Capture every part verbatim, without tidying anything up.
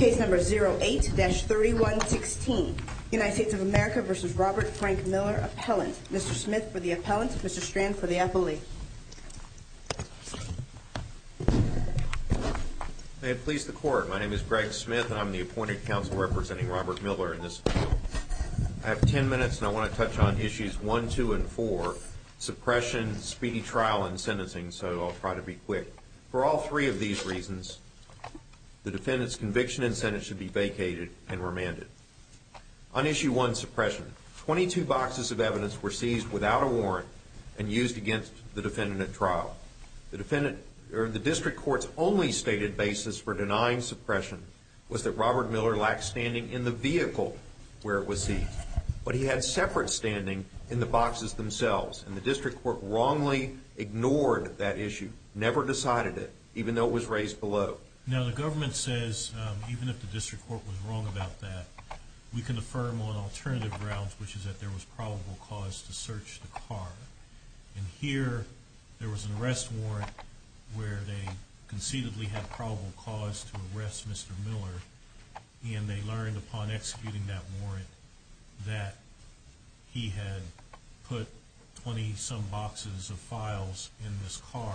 Case number zero eight dash thirty-one sixteen. United States of America v. Robert Frank Miller, appellant. Mister Smith for the appellant, Mister Strand for the appellee. May it please the Court, my name is Greg Smith and I'm the appointed counsel representing Robert Miller in this appeal. I have ten minutes and I want to touch on issues one, two, and four, suppression, speedy trial, and sentencing, so I'll try to be quick. For all three of these reasons, the defendant's conviction and sentence should be vacated and remanded. On issue one, suppression, twenty-two boxes of evidence were seized without a warrant and used against the defendant at trial. The defendant, or the district court's only stated basis for denying suppression was that Robert Miller lacked standing in the vehicle where it was seized. But he had separate standing in the boxes themselves, and the district court wrongly ignored that issue, never decided it, even though it was raised below. Now, the government says, um, even if the district court was wrong about that, we can affirm on alternative grounds, which is that there was probable cause to search the car. And here, there was an arrest warrant where they conceitedly had probable cause to arrest Mister Miller, and they learned upon executing that warrant that he had put twenty-some boxes of files in this car,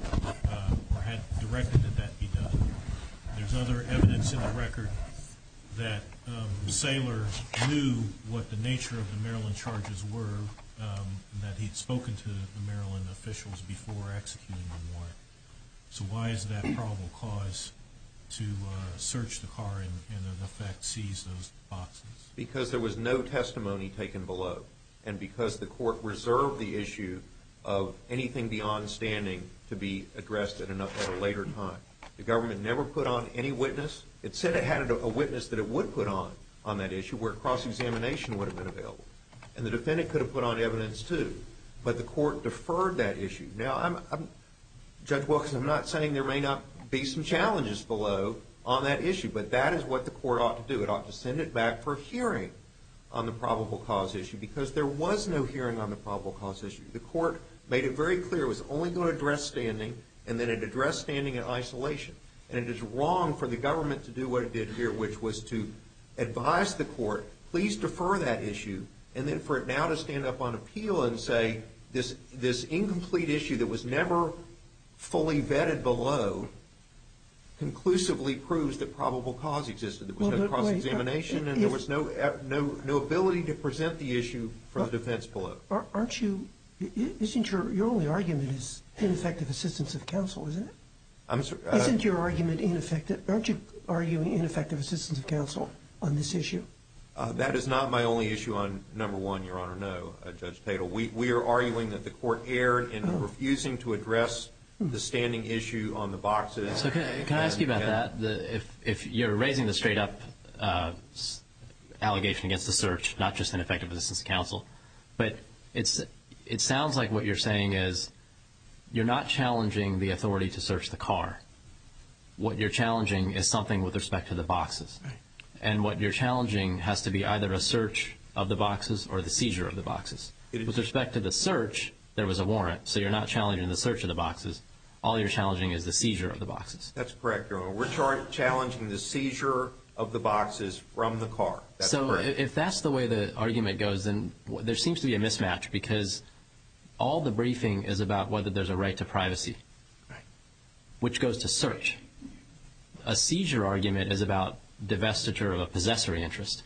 uh, or had directed that that be done. There's other evidence in the record that um, Saylor knew what the nature of the Maryland charges were, um, and that he'd spoken to the Maryland officials before executing the warrant. So why is that probable cause to uh, search the car and, and in effect seize those boxes? Because there was no testimony taken below, and because the court reserved the issue of anything beyond standing to be addressed at a, at a later time. The government never put on any witness. It said it had a, a witness that it would put on on that issue where cross-examination would have been available. And the defendant could have put on evidence too. But the court deferred that issue. Now, I'm, I'm Judge Wilkins, I'm not saying there may not be some challenges below on that issue, but that is what the court ought to do. It ought to send it back for hearing on the probable cause issue, because there was no hearing on the probable cause issue. The court made it very clear it was only going to address standing, and then it addressed standing in isolation. And it is wrong for the government to do what it did here, which was to advise the court, please defer that issue, and then for it now to stand up on appeal and say this, this incomplete issue that was never fully vetted below conclusively proves that probable cause existed. There was well, no cross-examination, wait, and there was no, no no ability to present the issue from the defense below. Aren't you? Isn't your your only argument is ineffective assistance of counsel, isn't it? I'm sorry, uh, isn't your argument ineffective? Aren't you arguing ineffective assistance of counsel on this issue? Uh, that is not my only issue on number one, Your Honor. No, uh, Judge Tatel. We we are arguing that the court erred in oh. refusing to address the standing issue on the boxes. So can, can I ask you about that? The, if if you're raising the straight up uh, allegation against the search, not just ineffective assistance of counsel, but it's it sounds like what you're saying is you're not challenging the authority to search the car. What you're challenging is something with respect to the boxes. Right. And what you're challenging has to be either a search of the boxes or the seizure of the boxes. With respect to the search, there was a warrant, so you're not challenging the search of the boxes. All you're challenging is the seizure of the boxes. That's correct, Your Honor. We're char- challenging the seizure of the boxes from the car. That's so correct. If that's the way the argument goes, then there seems to be a mismatch, because all the briefing is about whether there's a right to privacy, right, which goes to search. A seizure argument is about divestiture of a possessory interest.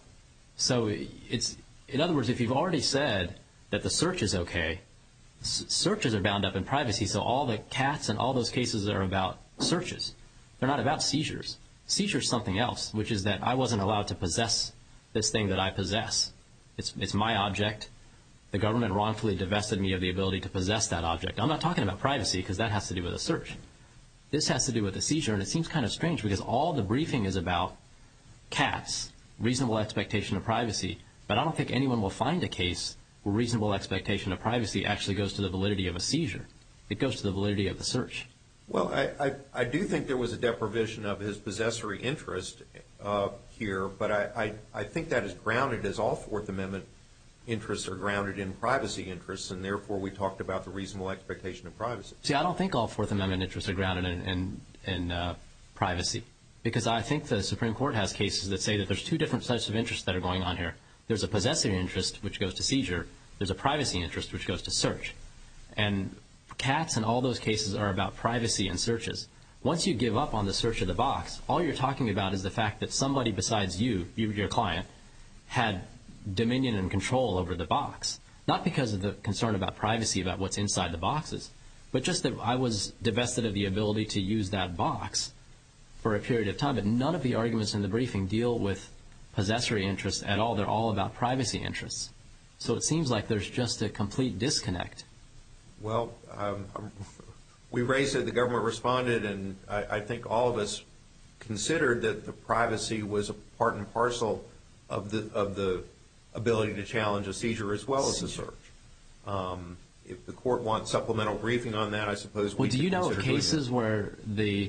So it's, in other words, if you've already said that the search is okay, s- searches are bound up in privacy, so all the cats and all those cases are about searches. They're not about seizures. Seizure is something else, which is that I wasn't allowed to possess this thing that I possess. It's, it's my object. The government wrongfully divested me of the ability to possess that object. I'm not talking about privacy, because that has to do with a search. This has to do with a seizure, and it seems kind of strange, because all the briefing is about cats, reasonable expectation of privacy, but I don't think anyone will find a case where reasonable expectation of privacy actually goes to the validity of a seizure. It goes to the validity of the search. Well, I, I, I do think there was a deprivation of his possessory interest uh, here, but I, I, I think that is grounded, as all Fourth Amendment interests are grounded in privacy interests, and therefore we talked about the reasonable expectation of privacy. See, I don't think all Fourth Amendment interests are grounded in, in, in uh, privacy. Because I think the Supreme Court has cases that say that there's two different sets of interests that are going on here. There's a possessory interest, which goes to seizure. There's a privacy interest, which goes to search. And Katz and all those cases are about privacy and searches. Once you give up on the search of the box, all you're talking about is the fact that somebody besides you, you your client, had dominion and control over the box. Not because of the concern about privacy, about what's inside the boxes, but just that I was divested of the ability to use that box for a period of time. But none of the arguments in the briefing deal with possessory interests at all. They're all about privacy interests. So it seems like there's just a complete disconnect. Well, um, we raised it, the government responded, and I, I think all of us considered that the privacy was a part and parcel of the of the ability to challenge a seizure as well as a search. Um, if the court wants supplemental briefing on that, I suppose we well, do you know of consider cases where the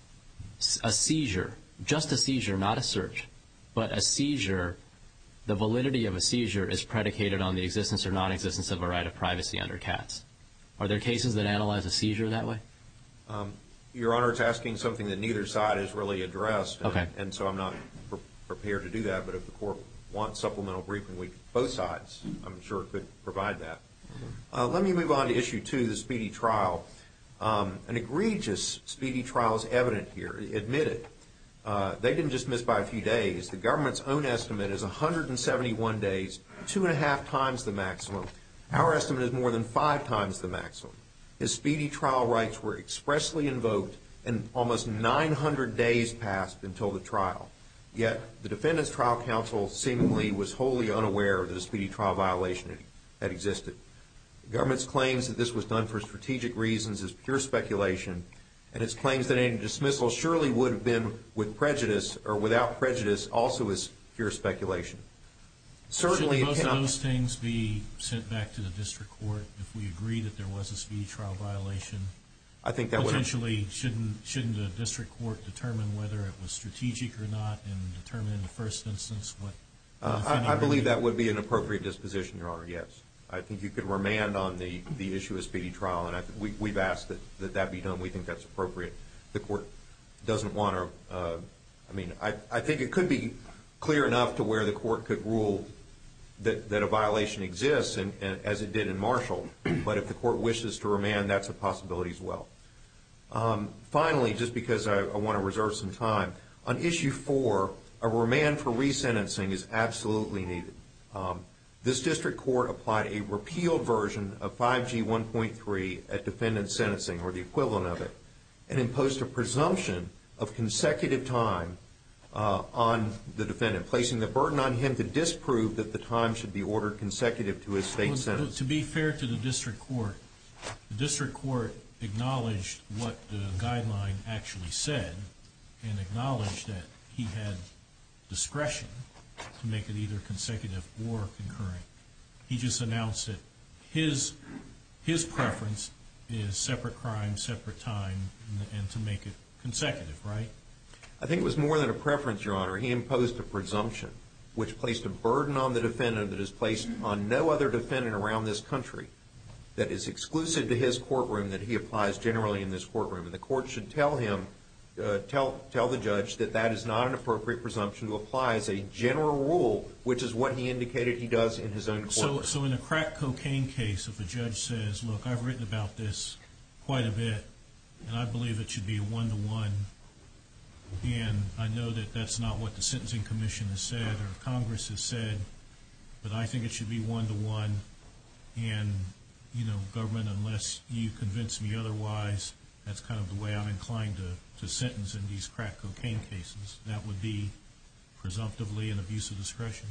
a seizure, just a seizure, not a search, but a seizure, the validity of a seizure is predicated on the existence or non-existence of a right of privacy under Katz? Are there cases that analyze a seizure that way? Um, Your Honor, it's asking something that neither side has really addressed, and, okay. and so I'm not pre- prepared to do that. But if the court wants supplemental briefing, we both sides, I'm sure, could provide that. Uh, let me move on to issue two, the speedy trial. Um, an egregious speedy trial is evident here, admitted. Uh, they didn't just miss by a few days. The government's own estimate is one hundred seventy-one days, two and a half times the maximum. Our estimate is more than five times the maximum. His speedy trial rights were expressly invoked, and almost nine hundred days passed until the trial. Yet the defendant's trial counsel seemingly was wholly unaware that a speedy trial violation had existed. The government's claims that this was done for strategic reasons is pure speculation, and its claims that any dismissal surely would have been with prejudice or without prejudice also is pure speculation. Certainly, Shouldn't both it cannot, of those things be sent back to the district court if we agree that there was a speedy trial violation? I think that would Potentially, shouldn't shouldn't the district court determine whether it was strategic or not, and determine in the first instance what? Uh, I, I believe that would be an appropriate disposition, Your Honor. Yes, I think you could remand on the, the issue of speedy trial, and I, we, we've asked that, that that be done. We think that's appropriate. The court doesn't want to. Uh, I mean, I, I think it could be clear enough to where the court could rule that, that a violation exists, and, and as it did in Marshall. But if the court wishes to remand, that's a possibility as well. Um, finally, just because I, I want to reserve some time, on issue four, a remand for resentencing is absolutely needed. Um, this district court applied a repealed version of five G one point three at defendant sentencing, or the equivalent of it, and imposed a presumption of consecutive time uh, on the defendant, placing the burden on him to disprove that the time should be ordered consecutive to his state well, sentence. To be fair to the district court, the district court acknowledged what the guideline actually said and acknowledged that he had discretion to make it either consecutive or concurrent. He just announced that his his preference is separate crime, separate time, and, and to make it consecutive, right? I think it was more than a preference, Your Honor. He imposed a presumption, which placed a burden on the defendant that is placed on no other defendant around this country, that is exclusive to his courtroom, that he applies generally in this courtroom. And the court should tell him, uh, tell tell the judge that that is not an appropriate presumption to apply as a general rule, which is what he indicated he does in his own courtroom. So, so in a crack cocaine case, if a judge says, look, I've written about this quite a bit, and I believe it should be a one-to-one, and I know that that's not what the Sentencing Commission has said or Congress has said, but I think it should be one-to-one, and you know, government, unless you convince me otherwise, that's kind of the way I'm inclined to, to sentence in these crack cocaine cases. That would be presumptively an abuse of discretion.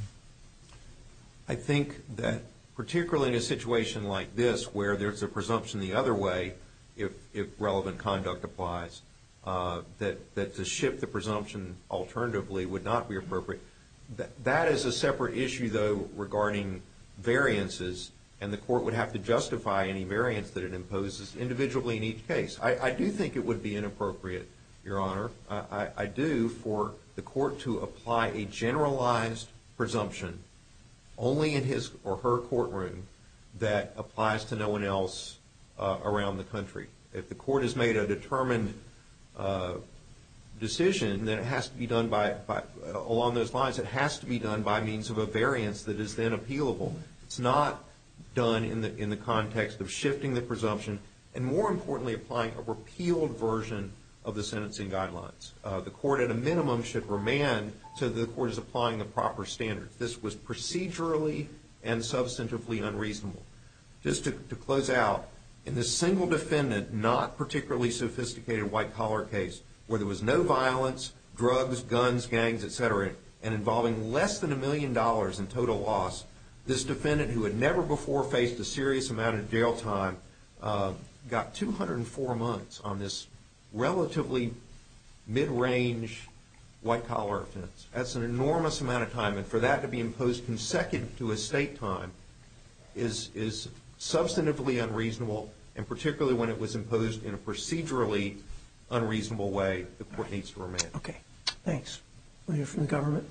I think that particularly in a situation like this where there's a presumption the other way, if, if relevant conduct applies, uh, that, that to shift the presumption alternatively would not be appropriate. That, that is a separate issue, though, regarding variances, and the court would have to justify any variance that it imposes individually in each case. I, I do think it would be inappropriate, Your Honor. I, I, I do for the court to apply a generalized presumption only in his or her courtroom that applies to no one else uh, around the country. If the court has made a determined uh, decision that it has to be done by, by uh, along those lines. It has to be done by means of a variance that is then appealable. It's not done in the in the context of shifting the presumption and, more importantly, applying a repealed version of the sentencing guidelines. Uh, the court, at a minimum, should remand so that the court is applying the proper standards. This was procedurally and substantively unreasonable. Just to, to close out, in this single defendant, not particularly sophisticated white-collar case, where there was no violence, drugs, guns, gangs, et cetera, and involving less than a million dollars in total loss, this defendant, who had never before faced a serious amount of jail time, uh, got two hundred four months on this relatively mid-range white-collar offense. That's an enormous amount of time, and for that to be imposed consecutive to his state time is is substantively unreasonable, and particularly when it was imposed in a procedurally unreasonable way, the court needs to remand. Okay, thanks. We'll hear from the government.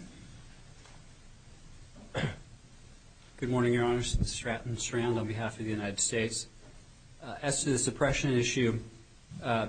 Good morning, Your Honors. This is Stratton Strand on behalf of the United States. Uh, as to the suppression issue, uh,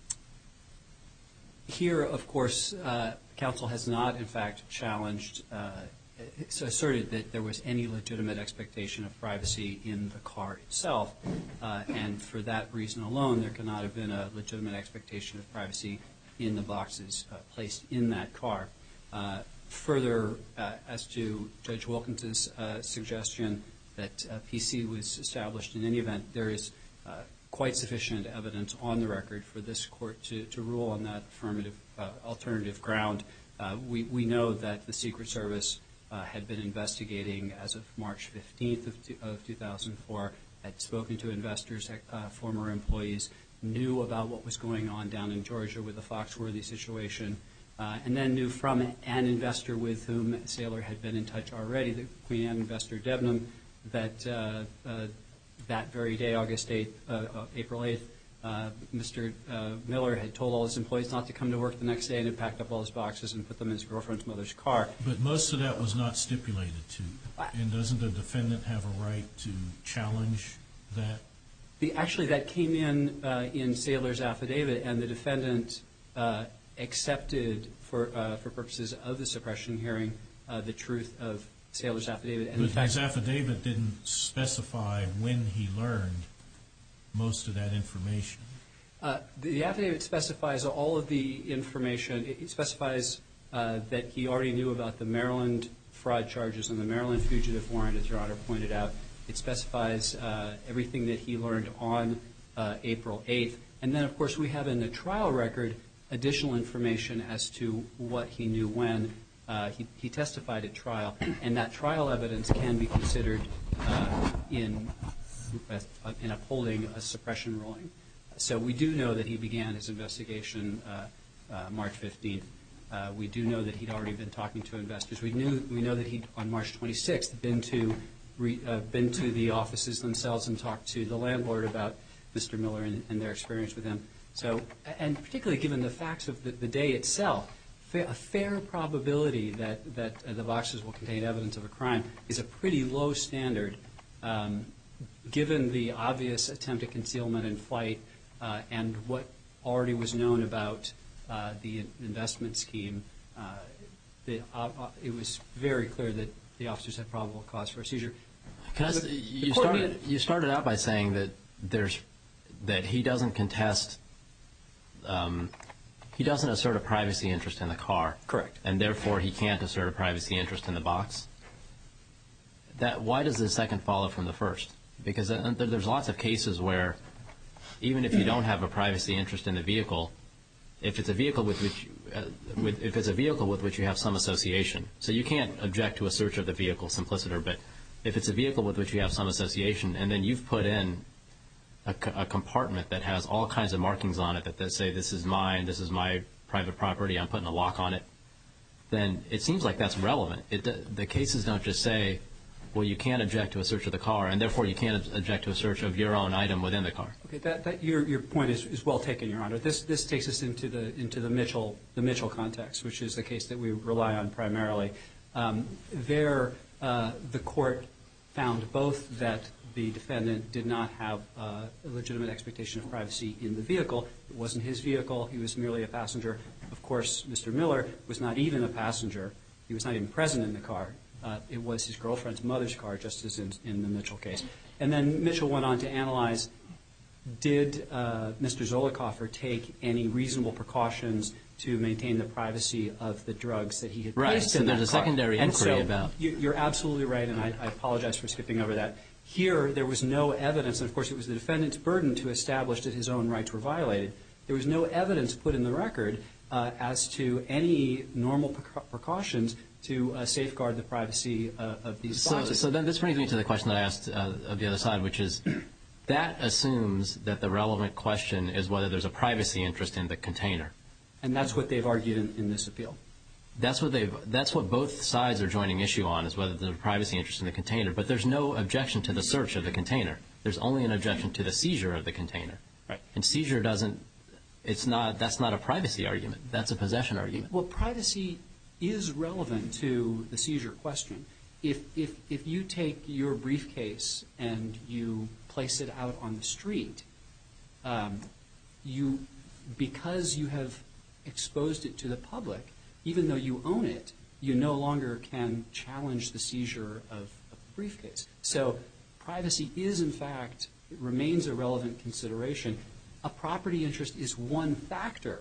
here, of course, uh, counsel has not, in fact, challenged, uh, asserted that there was any legitimate expectation of privacy in the car itself, uh, and for that reason alone, there cannot have been a legitimate expectation of privacy in the boxes uh, placed in that car. Uh, further, uh, as to Judge Wilkins's uh, suggestion that uh, P C was established in any event, there is uh, quite sufficient evidence on the record for this court to, to rule on that affirmative uh, alternative ground. Uh, we, we know that the Secret Service uh, had been investigating as of March fifteenth of, of two thousand four, had spoken to investors, uh, former employees, knew about what was going on down in Georgia with the Foxworthy situation, uh, and then knew from an investor with whom Saylor had been in touch already, the Queen Anne investor Debnam, that uh, uh, that very day, August eighth, uh, uh, April eighth, uh, Mister Uh, Miller had told all his employees not to come to work the next day and had packed up all his boxes and put them in his girlfriend's mother's car. But most of that was not stipulated to. And doesn't the defendant have a right to challenge that? The, actually, that came in uh, in Saylor's affidavit, and the defendant uh, accepted, for uh, for purposes of the suppression hearing, uh, the truth of Saylor's affidavit. And but in fact, his affidavit didn't specify when he learned most of that information. Uh, the, the affidavit specifies all of the information. It, it specifies uh, that he already knew about the Maryland fraud charges and the Maryland fugitive warrant, as Your Honor pointed out. It specifies uh, everything that he learned on uh, April eighth. And then, of course, we have in the trial record additional information as to what he knew when. Uh, he, he testified at trial, and that trial evidence can be considered uh, in uh, in upholding a suppression ruling. So we do know that he began his investigation uh, uh, March fifteenth. Uh, we do know that he'd already been talking to investors. We knew we know that he'd on March twenty-sixth been to re, uh, been to the offices themselves and talked to the landlord about Mister Miller and, and their experience with him. So, and particularly given the facts of the, the day itself, a fair probability that, that uh, the boxes will contain evidence of a crime is a pretty low standard, um, given the obvious attempt at concealment and flight uh, and what already was known about uh, the investment scheme. Uh, the, uh, it was very clear that the officers had probable cause for a seizure. Can I, the, you, the started, you started out by saying that there's that he doesn't contest um, he doesn't assert a privacy interest in the car. Correct. And therefore he can't assert a privacy interest in the box. That why does the second follow from the first? Because there's lots of cases where even if you don't have a privacy interest in the vehicle, if it's a vehicle with which uh, with, if it's a vehicle with which you have some association, so you can't object to a search of the vehicle simpliciter, but if it's a vehicle with which you have some association, and then you've put in a, a compartment that has all kinds of markings on it that, that say this is mine, this is my private property, I'm putting a lock on it, then it seems like that's relevant. It, the cases don't just say, well, you can't object to a search of the car, and therefore you can't object to a search of your own item within the car. Okay, that, that your your point is, is well taken, Your Honor. This this takes us into the into the Mitchell the Mitchell context, which is the case that we rely on primarily. Um, there, uh, the court found both that the defendant did not have uh, a legitimate expectation of privacy in the vehicle. It wasn't his vehicle. He was merely a passenger. Of course, Mister Miller was not even a passenger. He was not even present in the car. Uh, it was his girlfriend's mother's car, just as in, in the Mitchell case. And then Mitchell went on to analyze, did uh, Mister Zollicoffer take any reasonable precautions to maintain the privacy of the drugs that he had right. placed so in that car? There's a secondary and inquiry so about. You, you're absolutely right, and I, I apologize for skipping over that. Here, there was no evidence, and of course it was the defendant's burden to establish that his own rights were violated. There was no evidence put in the record uh, as to any normal preca- precautions to uh, safeguard the privacy uh, of these so, boxes. So then this brings me to the question that I asked uh, of the other side, which is that assumes that the relevant question is whether there's a privacy interest in the container. And that's what they've argued in, in this appeal. That's what they've. That's what both sides are joining issue on, is whether there's a privacy interest in the container. But there's no objection to the search of the container. There's only an objection to the seizure of the container. Right. And seizure doesn't. It's not. That's not a privacy argument. That's a possession argument. Well, privacy is relevant to the seizure question. If if if you take your briefcase and you place it out on the street, um, you because you have exposed it to the public, even though you own it, you no longer can challenge the seizure of, of the briefcase. So privacy is, in fact, it remains a relevant consideration. A property interest is one factor,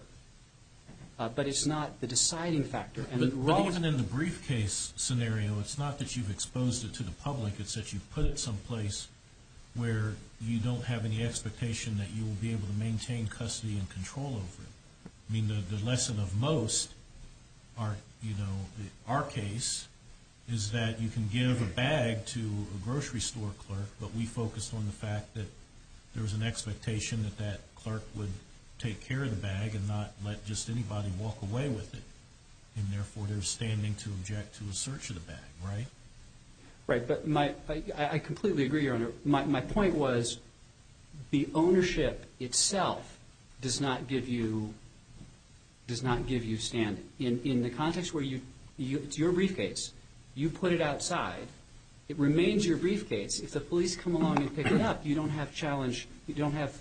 uh, but it's not the deciding factor. And but, but even in the briefcase scenario, it's not that you've exposed it to the public. It's that you've put it someplace where you don't have any expectation that you will be able to maintain custody and control over it. I mean, the, the lesson of most, our, you know, our case is that you can give a bag to a grocery store clerk, but we focused on the fact that there was an expectation that that clerk would take care of the bag and not let just anybody walk away with it. And therefore, they're standing to object to a search of the bag, right? Right, but my, I, I completely agree, Your Honor. My, my point was the ownership itself does not give you does not give you standing. In in the context where you, you it's your briefcase, you put it outside, it remains your briefcase. If the police come along and pick it up, you don't have challenge you don't have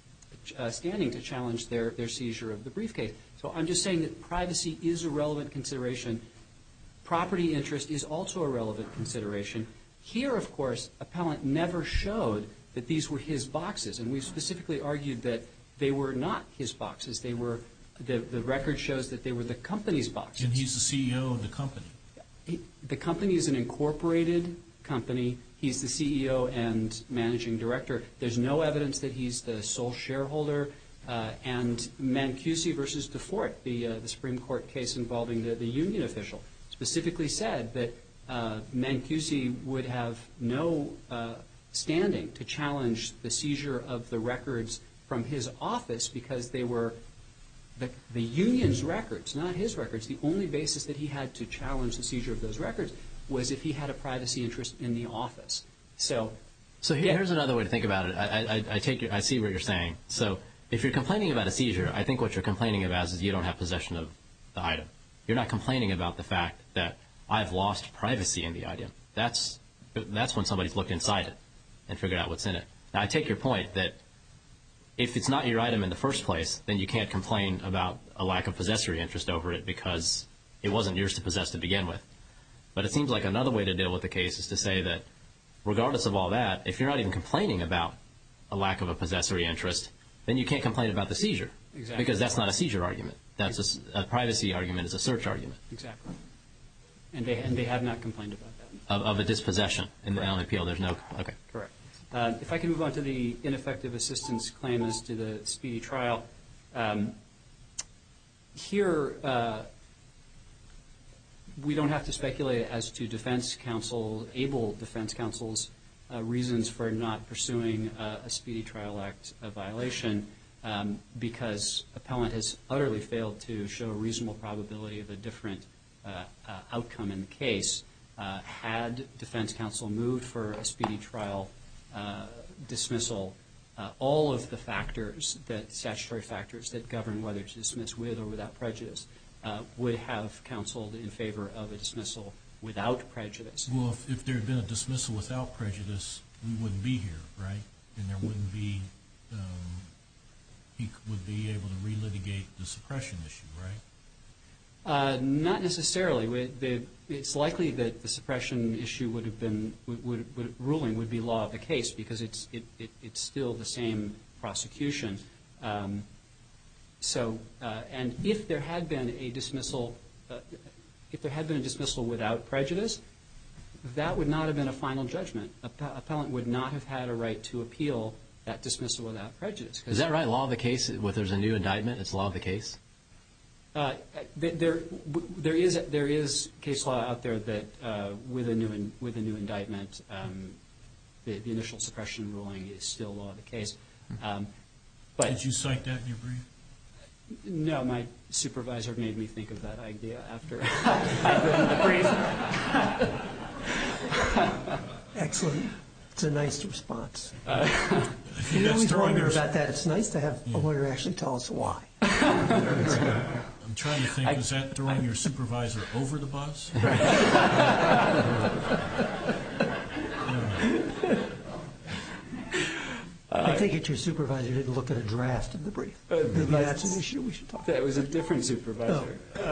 uh, standing to challenge their, their seizure of the briefcase. So I'm just saying that privacy is a relevant consideration. Property interest is also a relevant consideration. Here, of course, appellant never showed that these were his boxes, and we've specifically argued that they were not his boxes. They were the, the record shows that they were the company's boxes. And he's the C E O of the company. He, the company is an incorporated company. He's the C E O and managing director. There's no evidence that he's the sole shareholder. Uh, and Mancusi versus DeFort, the, uh, the Supreme Court case involving the, the union official, specifically said that uh, Mancusi would have no uh, standing to challenge the seizure of the records from his office because they were the, the union's records, not his records. The only basis that he had to challenge the seizure of those records was if he had a privacy interest in the office. So, so here, yeah. here's another way to think about it. I, I, I take your, I see what you're saying. So if you're complaining about a seizure, I think what you're complaining about is you don't have possession of the item. You're not complaining about the fact that I've lost privacy in the item. That's that's when somebody's looked inside it and figured out what's in it. Now, I take your point that if it's not your item in the first place, then you can't complain about a lack of possessory interest over it because it wasn't yours to possess to begin with. But it seems like another way to deal with the case is to say that regardless of all that, if you're not even complaining about a lack of a possessory interest, then you can't complain about the seizure. Exactly. Because that's not a seizure argument. That's a, a privacy argument is a search argument. Exactly. And they and they have not complained about that. Of, of a dispossession in the appeal, there's no, okay. Correct. Uh, if I can move on to the ineffective assistance claim as to the speedy trial. Um, here, uh, we don't have to speculate as to defense counsel, able defense counsel's uh, reasons for not pursuing uh, a Speedy Trial Act uh, violation um, because appellant has utterly failed to show a reasonable probability of a different uh, uh, outcome in the case. Uh, had defense counsel moved for a speedy trial uh, dismissal, uh, all of the factors, that statutory factors that govern whether to dismiss with or without prejudice, uh, would have counseled in favor of a dismissal without prejudice. Well, if, if there had been a dismissal without prejudice, we wouldn't be here, right? And there wouldn't be, um, he would be able to relitigate the suppression issue, right? Uh, not necessarily. We, the, it's likely that the suppression issue would have been, would, would, would, ruling would be law of the case because it's, it, it, it's still the same prosecution. Um, so, uh, and if there had been a dismissal, uh, if there had been a dismissal without prejudice, that would not have been a final judgment. A appellant would not have had a right to appeal that dismissal without prejudice. Is that right? Law of the case, if there's a new indictment, it's law of the case? Uh, there, there is there is case law out there that uh, with a new in, with a new indictment, um, the, the initial suppression ruling is still law of the case. Um, but did you cite that in your brief? No, my supervisor made me think of that idea after I'd written the brief. Excellent. It's a nice response. Uh, we always wonder about that. It's nice to have yeah. a lawyer actually tell us why. I'm trying to think, I, is that throwing your supervisor over the bus? Right. I take it your supervisor didn't look at a draft of the brief. Uh, Maybe that's, that's an issue we should talk about. That was a different supervisor. Oh.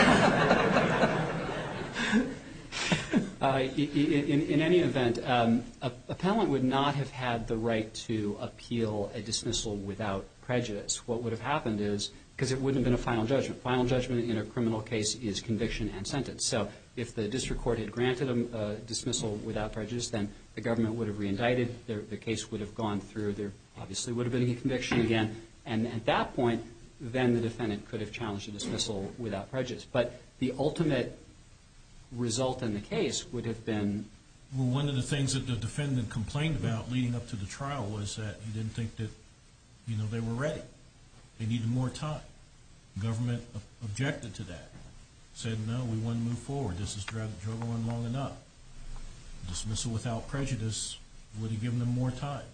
Uh, uh, in, in any event, um, a appellant would not have had the right to appeal a dismissal without prejudice. What would have happened is, because it wouldn't have been a final judgment. Final judgment in a criminal case is conviction and sentence. So if the district court had granted a uh, dismissal without prejudice, then the government would have reindicted. The, the case would have gone through. There obviously would have been a conviction again. And at that point, then the defendant could have challenged a dismissal without prejudice. But the ultimate result in the case would have been... Well, one of the things that the defendant complained about leading up to the trial was that he didn't think that, you know, they were ready. They needed more time. The government objected to that. Said, no, we want to move forward. This has drug, drug on long enough. Dismissal without prejudice would have given them more time.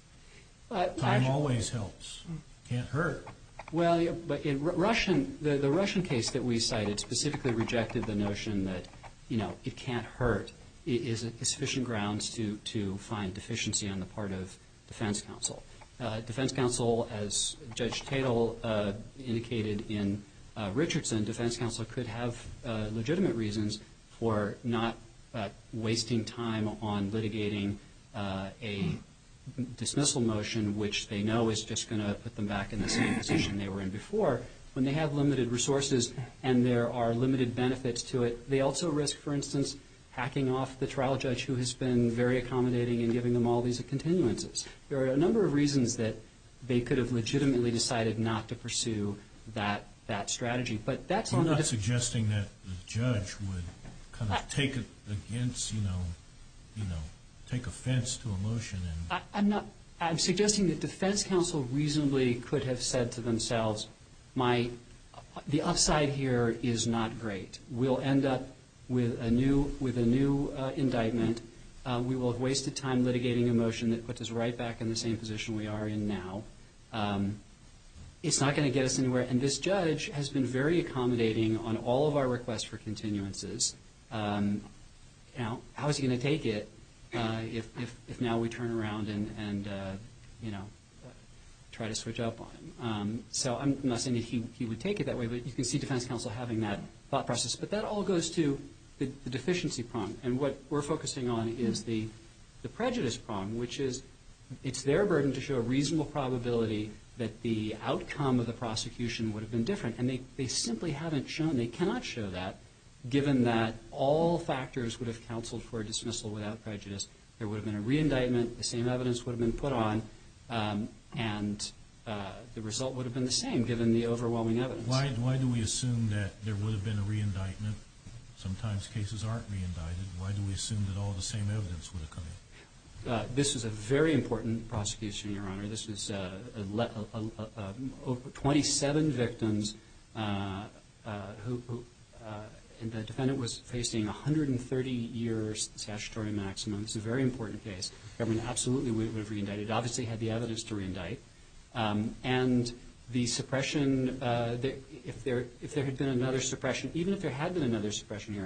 Uh, time actually, always helps. Can't hurt. Well, yeah, but in Russian, the, the Russian case that we cited specifically rejected the notion that, you know, it can't hurt is, is sufficient grounds to, to find deficiency on the part of defense counsel. Uh, defense counsel, as Judge Tatel uh, indicated in uh, Richardson, defense counsel could have uh, legitimate reasons for not uh, wasting time on litigating uh, a dismissal motion, which they know is just going to put them back in the same position they were in before. When they have limited resources and there are limited benefits to it, they also risk, for instance, hacking off the trial judge who has been very accommodating and giving them all these continuances. There are a number of reasons that they could have legitimately decided not to pursue that that strategy. But that's You're on not the suggesting that the judge would kind of I, take it against, you know, you know, take offense to a motion. And I, I'm not. I'm suggesting that defense counsel reasonably could have said to themselves, "My, the upside here is not great. We'll end up with a new with a new uh, indictment. Uh, we will have wasted time litigating a motion that puts us right back in the same position we are in now. Um, it's not going to get us anywhere. And this judge has been very accommodating on all of our requests for continuances. Um, now, how is he going to take it uh, if, if if now we turn around and and uh, you know uh, try to switch up on him? Um, so I'm not saying that he he would take it that way, but you can see defense counsel having that thought process. But that all goes to the, the deficiency prong, and what we're focusing on is the the prejudice prong, which is it's their burden to show a reasonable probability that the outcome of the prosecution would have been different, and they, they simply haven't shown, they cannot show that, given that all factors would have counseled for a dismissal without prejudice. There would have been a re-indictment, the same evidence would have been put on, um, and uh, the result would have been the same, given the overwhelming evidence. Why, why do we assume that there would have been a re-indictment? Sometimes cases aren't re-indicted. Why do we assume that all the same evidence would have come in? Uh, this is a very important prosecution, Your Honor. This is uh, a, a, a, a, over twenty-seven victims uh, uh, who, who uh, and the defendant was facing one hundred thirty years statutory maximum. It's a very important case. The government absolutely would, would have re-indicted. It obviously had the evidence to re-indict. Um, and the suppression, uh, the, if there if there had been another suppression, even if there had been another suppression hearing,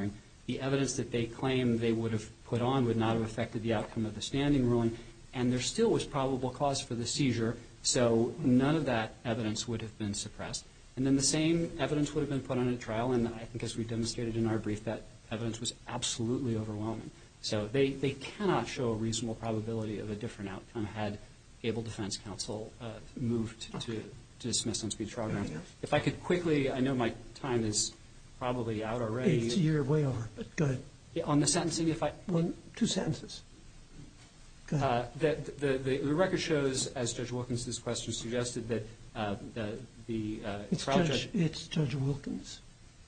The evidence that they claim they would have put on would not have affected the outcome of the standing ruling, and there still was probable cause for the seizure, so none of that evidence would have been suppressed. And then the same evidence would have been put on at trial, and I think as we demonstrated in our brief, that evidence was absolutely overwhelming. So they, they cannot show a reasonable probability of a different outcome had Able Defense Counsel uh, moved to, to dismiss on speedy trial grounds. If I could quickly, I know my time is probably out already. It's, you're way over, but go ahead. Yeah, on the sentencing, if I... One, two sentences. Go ahead. Uh, the, the, the, the record shows, as Judge Wilkins' question suggested, that uh, the, the uh, it's trial Judge, judge... It's Judge Wilkins.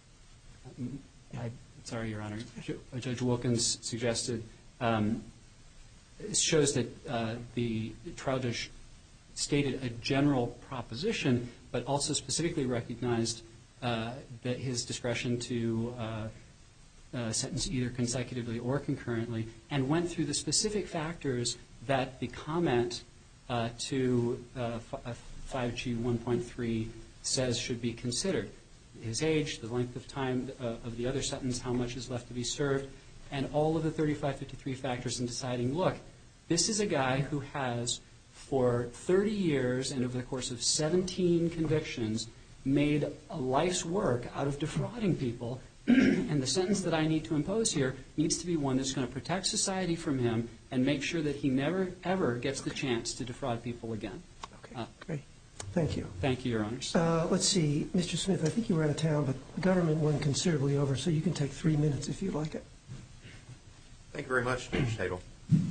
I, sorry, Your Honor. Judge Wilkins suggested... Um, it shows that uh, the trial judge stated a general proposition, but also specifically recognized uh, that his discretion to uh, uh, sentence either consecutively or concurrently, and went through the specific factors that the comment uh, to uh, five G one point three says should be considered. His age, the length of time uh, of the other sentence, how much is left to be served, and all of the thirty-five fifty-three factors in deciding, look, this is a guy who has, for thirty years and over the course of seventeen convictions, made a life's work out of defrauding people, and the sentence that I need to impose here needs to be one that's going to protect society from him and make sure that he never, ever gets the chance to defraud people again. Okay, uh, great. Thank you. Thank you, Your Honors. Uh, let's see. Mister Smith, I think you were out of town, but the government went considerably over, so you can take three minutes if you'd like it. Thank you very much, Judge Tatel.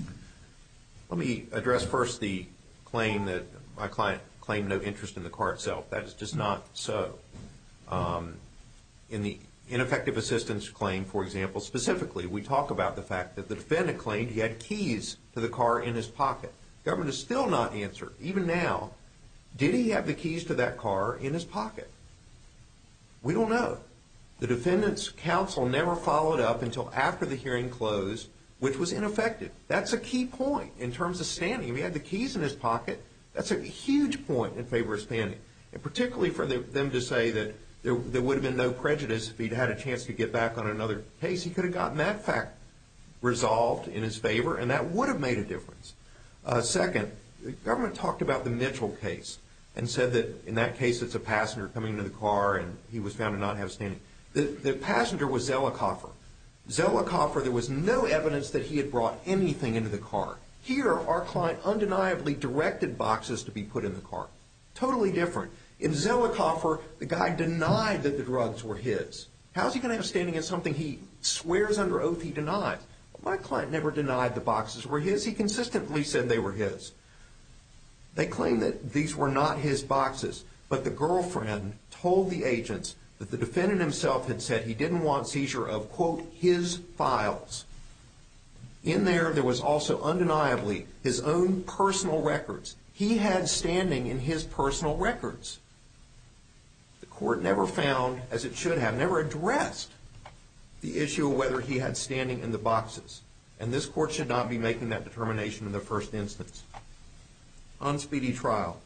Let me address first the claim that my client claimed no interest in the car itself. That is just not so. Um, in the ineffective assistance claim, for example, specifically, we talk about the fact that the defendant claimed he had keys to the car in his pocket. The government has still not answered, even now, did he have the keys to that car in his pocket? We don't know. The defendant's counsel never followed up until after the hearing closed, which was ineffective. That's a key point in terms of standing. If he had the keys in his pocket, that's a huge point in favor of standing, and particularly for the, them to say that there, there would have been no prejudice if he'd had a chance to get back on another case. He could have gotten that fact resolved in his favor, and that would have made a difference. Uh, second, the government talked about the Mitchell case and said that in that case it's a passenger coming into the car and he was found to not have standing. The, the passenger was Zelikofer. Zelikofer, there was no evidence that he had brought anything into the car. Here, our client undeniably directed boxes to be put in the car. Totally different. In Zelikofer, the guy denied that the drugs were his. How's he going to have standing in something he swears under oath he denied? Well, my client never denied the boxes were his. He consistently said they were his. They claim that these were not his boxes, but the girlfriend told the agents that the defendant himself had said he didn't want seizure of, quote, his files. In there, there was also undeniably his own personal records. He had standing in his personal records. The court never found, as it should have, never addressed the issue of whether he had standing in the boxes. And this court should not be making that determination in the first instance. On speedy trial,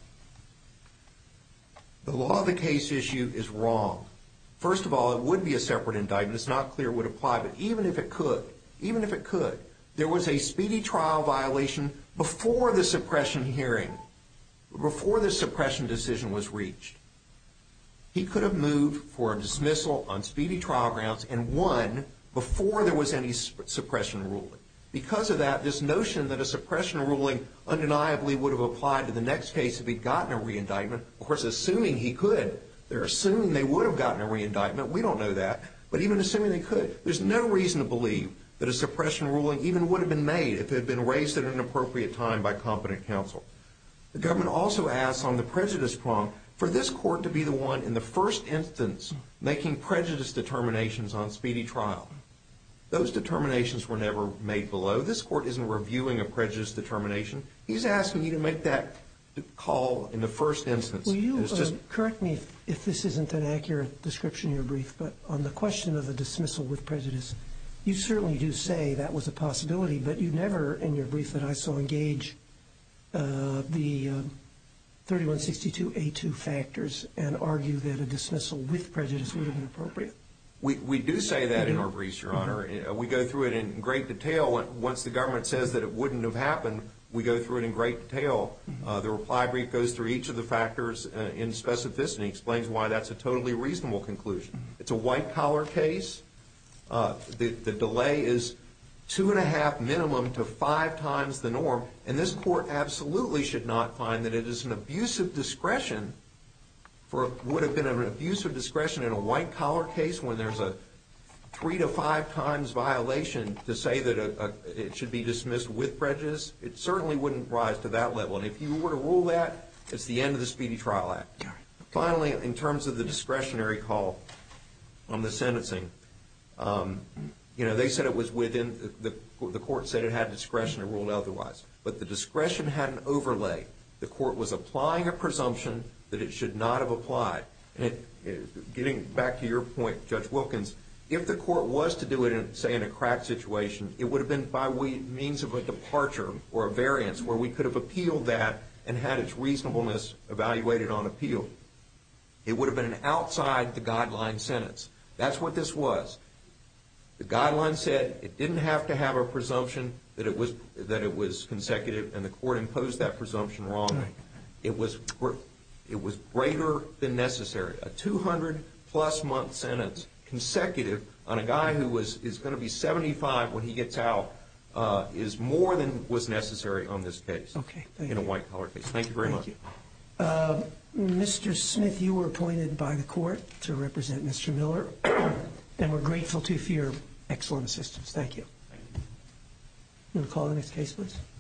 the law of the case issue is wrong. First of all, it would be a separate indictment. It's not clear it would apply, but even if it could, even if it could, there was a speedy trial violation before the suppression hearing, before the suppression decision was reached. He could have moved for a dismissal on speedy trial grounds and won before there was any suppression ruling. Because of that, this notion that a suppression ruling undeniably would have applied to the next case if he'd gotten a re-indictment, of course, assuming he could, they're assuming they would have gotten a re-indictment. We don't know that. But even assuming they could, there's no reason to believe that a suppression ruling even would have been made if it had been raised at an appropriate time by competent counsel. The government also asks on the prejudice prong for this court to be the one in the first instance making prejudice determinations on speedy trial. Those determinations were never made below. This court isn't reviewing a prejudice determination. He's asking you to make that call in the first instance. Will you just, uh, correct me if, if this isn't an accurate description in your brief, but on the question of the dismissal with prejudice, you certainly do say that was a possibility, but you never in your brief that I saw engage uh, the uh, thirty-one sixty-two A two factors and argue that a dismissal with prejudice would have been appropriate. We we do say that in our briefs, Your Honor. Uh, We go through it in great detail. Once the government says that it wouldn't have happened, we go through it in great detail. Uh, the reply brief goes through each of the factors uh, in specificity, explains why that's a totally reasonable conclusion. It's a white-collar case. Uh, the, the delay is two and a half minimum to five times the norm, and this court absolutely should not find that it is an abuse of discretion for would have been an abuse of discretion in a white-collar case when there's a three to five times violation to say that a, a, it should be dismissed with prejudice. It certainly wouldn't rise to that level. And if you were to rule that, it's the end of the Speedy Trial Act. Finally, in terms of the discretionary call on the sentencing, um, you know, they said it was within, the, the court said it had discretion and ruled otherwise. But the discretion had an overlay. The court was applying a presumption that it should not have applied. And it, it, getting back to your point, Judge Wilkins, if the court was to do it, in, say, in a crack situation, it would have been by we, means of a departure or a variance where we could have appealed that and had its reasonableness evaluated on appeal. It would have been an outside the guideline sentence. That's what this was. The guideline said it didn't have to have a presumption that it was that it was consecutive, and the court imposed that presumption wrongly. It was it was greater than necessary. A two hundred plus month sentence consecutive on a guy who was is going to be seventy-five when he gets out uh, is more than was necessary on this case. Okay, in a white collar case. Thank you very thank much. You. Uh, Mister Smith, you were appointed by the court to represent Mister Miller, and we're grateful to you for your excellent assistance. Thank you. Thank you. You want to call the next case, please?